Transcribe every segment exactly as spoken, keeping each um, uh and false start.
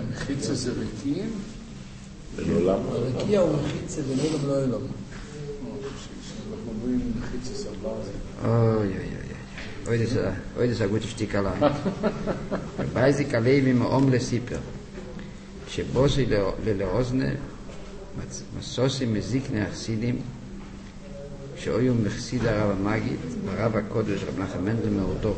מחיצה זה רקיעים? לעולם. הרקיע הוא מחיצה ולעולם לא אלום. אנחנו אומרים מחיצה סבבה. אוי אוי אוי אוי. אוי זה גוט שטיק עליי. בייזיק הלוי מאום לסיפר. שבוסי ללאוזנה מסוסי מזיקני החסידים שאויו מחסיד הרב המגיד הרב הקודש רב נחמן מנדל מאורדוק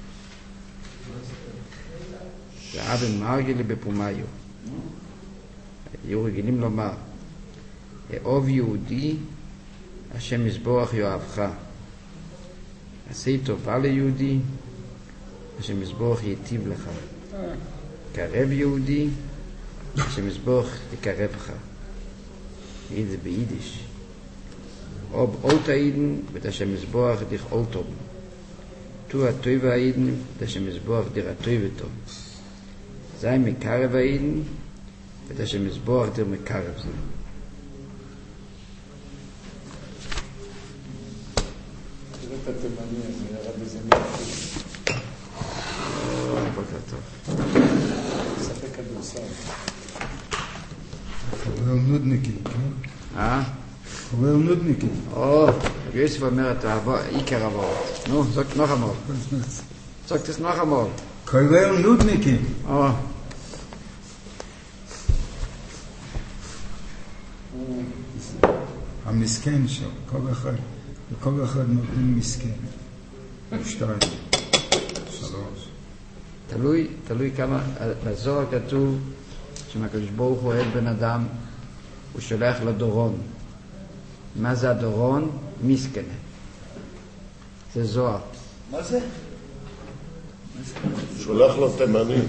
ואבן מרגלי בפומיו היו רגילים לומר אהוב יהודי השם יסבורך יאהבך עשי טובה ליהודי השם יסבורך ייטיב לך קרב יהודי השם יסבורך יקרבך זה ביידיש ob Otaiden mit der Schemesboach dich Otob tu a Tuivaiden der Schemesboach dir a Tuivetom sei mit Karevaiden mit der Schemesboach dir mit Karevsen תראה את התימני הזה, ירד בזה מיוחד. אוי, בוקר טוב. ספק כדורסל. חבר נודניקי, כן? אה? חבר נודניקי. או, יוסף אומר את עיקר עבורת. נו, זאת נוח המול. זאת את נוח המול. חבר נודניקי. או. המסכן שם, כל אחד, כל אחד נותנים מסכן. שתיים, שלוש. תלוי, תלוי כמה, בזוהר כתוב שמהקדוש ברוך הוא אוהב בן אדם, הוא שולח לדורון. מה זה הדורון? מסכנה. זה זוהר. מה זה? שולח לו תימני.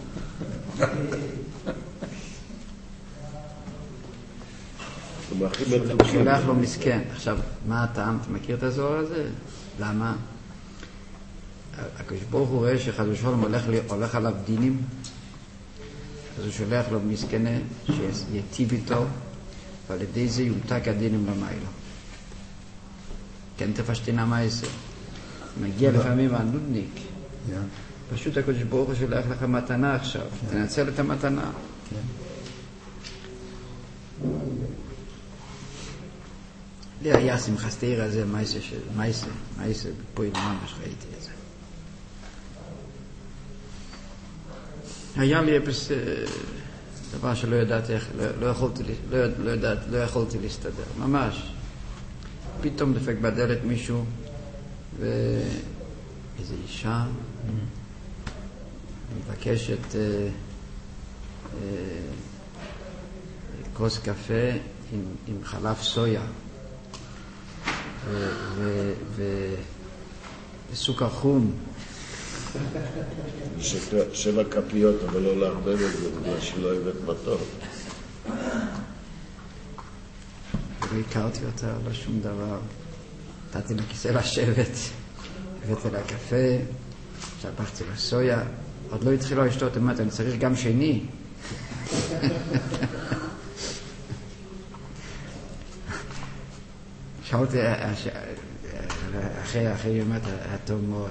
הוא שולח לו מסכן. עכשיו, מה הטעם? אתה מכיר את הזוהר הזה? למה? הקדוש ברוך הוא רואה שחס ושלום הולך, הולך עליו דינים, אז הוא שולח לו מסכנה שיטיב איתו, ועל ידי זה יומתק הדינים למיילו. כן תפשטינה מה יעשה. מגיע לפעמים הנודניק. פשוט הקדוש ברוך הוא שולח לך מתנה עכשיו. תנצל את המתנה. לי היה שמחסתיר הזה, מייסה, מייסה, מייסה, בפועל ממש ראיתי את זה. היה לי אפס דבר שלא ידעתי איך, לא, לא יכולתי, לא, לא ידעתי, לא יכולתי להסתדר, ממש. פתאום דפק בדלת מישהו, ואיזו אישה מבקשת אה, אה, כוס קפה עם, עם חלב סויה ו, ו, ו, וסוכר חום. שבע כפיות, אבל לא להרבה את זה, בגלל שלא אוהבת מתוק. לא הכרתי אותה, לא שום דבר. נתתי לה כיסא לשבת, הבאתי לה קפה, שבחתי לה סויה, עוד לא התחילה לשתות, אמרתי, אני צריך גם שני. שאלתי, אחרי, אחרי יומת, הטוב מאוד.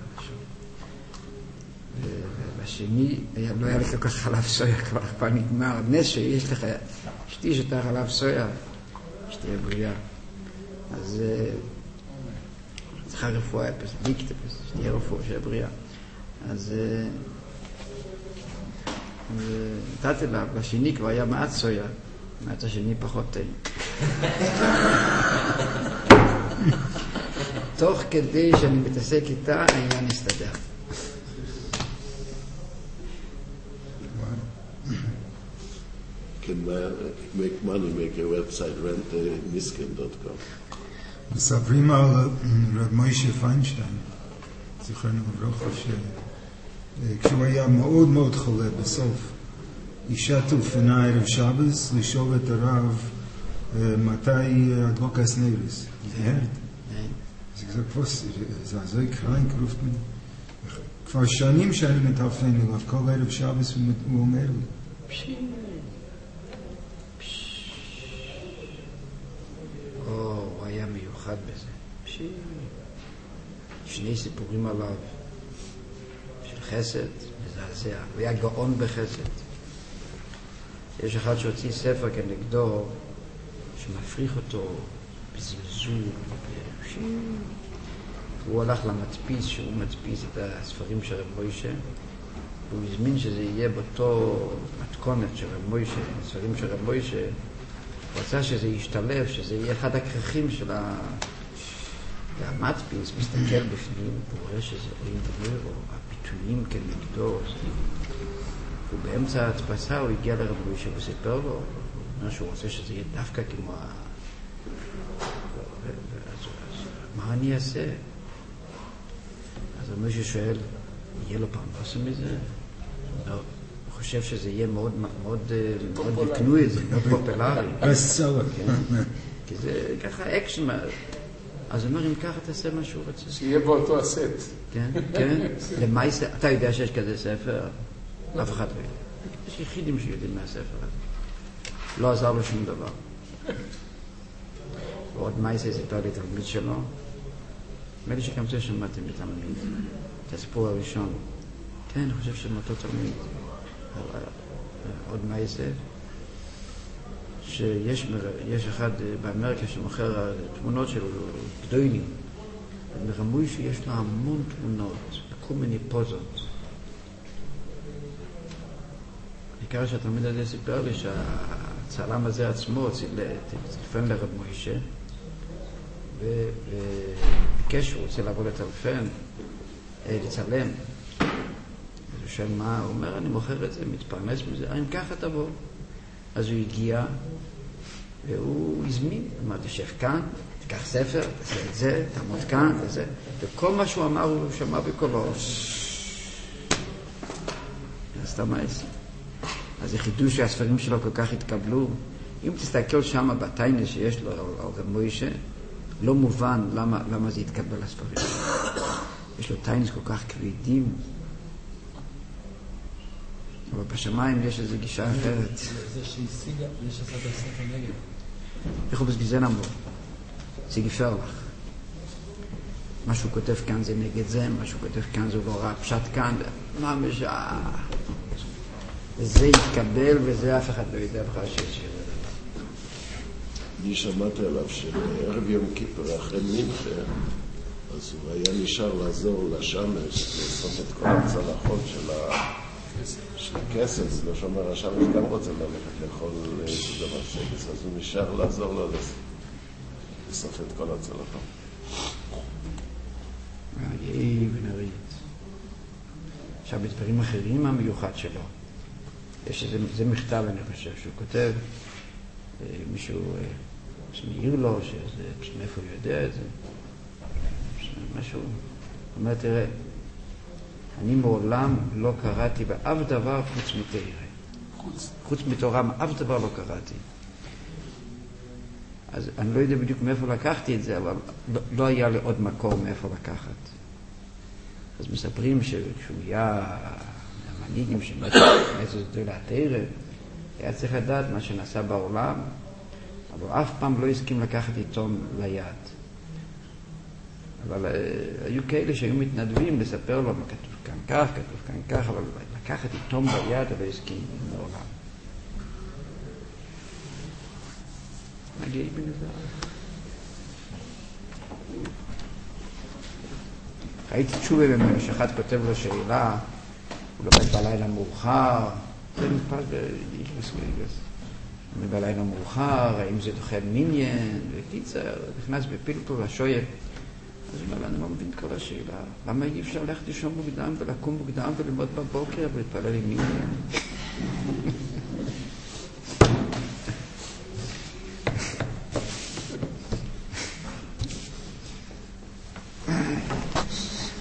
ובשני, לא היה לי כל כך חלב סויה, כבר כבר נגמר. נס שיש לך, אשתי שתה חלב סויה, שתהיה בריאה. אז צריכה רפואה, דיקטה, שתהיה רפואה, שתהיה בריאה. אז נתתי לה, בשני כבר היה מעט סויה, מעט השני פחות טעים. תוך כדי שאני מתעסק איתה, העניין נסתדר. Can make money, make a website, rent miskin dot com. מספרים על רב מוישה פיינשטיין, זכרנו לברכה, שכשהוא היה מאוד מאוד חולה בסוף, אישה טלפנה ערב שבס לשאול את הרב מתי הדבוקס ניירס. זה הרד. זה כזה כבר, זה הזוי קריינק ruft man. כבר שנים שאני מטלפן אליו, כל ערב שבס הוא אומר לי. פשי. או, הוא היה מיוחד בזה. פשי. שני סיפורים עליו של חסד, מזעזע. הוא היה גאון בחסד. יש אחד שהוציא ספר כנגדו, שמפריך אותו בזלזול, הוא הלך למדפיס, שהוא מדפיס את הספרים של רב מוישה, והוא הזמין שזה יהיה באותו מתכונת של רב מוישה, הספרים של רב מוישה, הוא רצה שזה ישתלב, שזה יהיה אחד הכרכים של ה... והמדפיס מסתכל בפנים, הוא רואה שזה רואים דבר, או הביטויים כנגדו, ובאמצע ההדפסה הוא הגיע לרב מוישה וסיפר לו, הוא אומר שהוא רוצה שזה יהיה דווקא כמו ה... מה אני אעשה? אז רב מוישה שואל, יהיה לו פרנסה מזה? הוא חושב שזה יהיה מאוד, מאוד, מאוד יקנו את זה, מאוד פופולרי. בסדר. כי זה ככה אקשן. אז הוא אומר, אם ככה תעשה מה שהוא רוצה. שיהיה באותו הסט. כן, כן. למעשה, אתה יודע שיש כזה ספר? אף אחד לא יודע. יש יחידים שיודעים מהספר הזה. לא עזר לו שום דבר. ועוד מעשה סיפר לי תלמיד שלו. נראה לי שגם זה שמעתם בתלמיד. את הסיפור הראשון. כן, אני חושב שמאותו תלמיד. עוד מעשה. שיש יש אחד באמריקה שמוכר תמונות של גדולים. מרמוי שיש לו המון תמונות, בכל מיני פוזות. העיקר שהתלמיד הזה סיפר לי שהצלם הזה עצמו צילפן לרב מוישה, וביקש, הוא רוצה לבוא לטלפן, לצלם. אז הוא שואל מה, הוא אומר, אני מוכר את זה, מתפרנס מזה, אם ככה תבוא. אז הוא הגיע, והוא הזמין, אמר, תשב כאן, תיקח ספר, תעשה את זה, תעמוד כאן, וזה. וכל מה שהוא אמר, הוא שמע בקולו. זה סתם העשר. אז החידוש שהספרים שלו כל כך התקבלו. אם תסתכל שם בטיינס שיש לו, על רב מוישה, לא מובן למה, למה זה התקבל לספרים שלו. יש לו טיינס כל כך כבדים. אבל בשמיים יש איזו גישה אחרת. זה שהשיגה, יש עשת הספר נגד. איך הוא בגזן אמרו? זה גיפר לך. מה שהוא כותב כאן זה נגד זה, מה שהוא כותב כאן זה לא רע, פשט כאן, מה משעה? וזה יתקבל וזה אף אחד לא יודע בכלל שיש שיר. אני שמעתי עליו שערב יום כיפר אחרי מנחה, אז הוא היה נשאר לעזור לשמש, לעשות את כל הצלחות של ה... של הכסף, לא שאומר, השמש גם רוצה ללכת לאכול דבר שקס, אז הוא נשאר לעזור לו לסוף את כל הצלחות. יהי ונראית. עכשיו, בדברים אחרים המיוחד שלו, יש איזה, זה מכתב, אני חושב, שהוא כותב, מישהו שמעיר לו, שזה, מאיפה הוא יודע את זה, משהו, הוא אומר, תראה, אני מעולם לא קראתי באף דבר חוץ מתאירה. חוץ? חוץ מתורה, אף דבר לא קראתי. אז אני לא יודע בדיוק מאיפה לקחתי את זה, אבל לא, לא היה לי עוד מקור מאיפה לקחת. אז מספרים שכשהוא היה המנהיגים שמתו את התאירה, היה צריך לדעת מה שנעשה בעולם, אבל אף פעם לא הסכים לקחת עיתון ליד. אבל uh, היו כאלה שהיו מתנדבים לספר לו מה כתוב כאן כך, כתוב כאן כך, אבל לקחת עיתון ביד אבל הסכים מעולם. מגיע בן אדם. ראיתי תשובה ממנו שאחד כותב לו שאלה, הוא לומד בלילה מאוחר, זה נתפס באיגלוס ואיגלוס. הוא לומד בלילה מאוחר, האם זה דוחה מיניאן, וקיצר, נכנס בפלפול השויק. אז הוא אומר, אני לא מבין כל השאלה. למה אי אפשר ללכת לישון מוקדם ולקום מוקדם וללמוד בבוקר ולהתפלל עם מיניאן?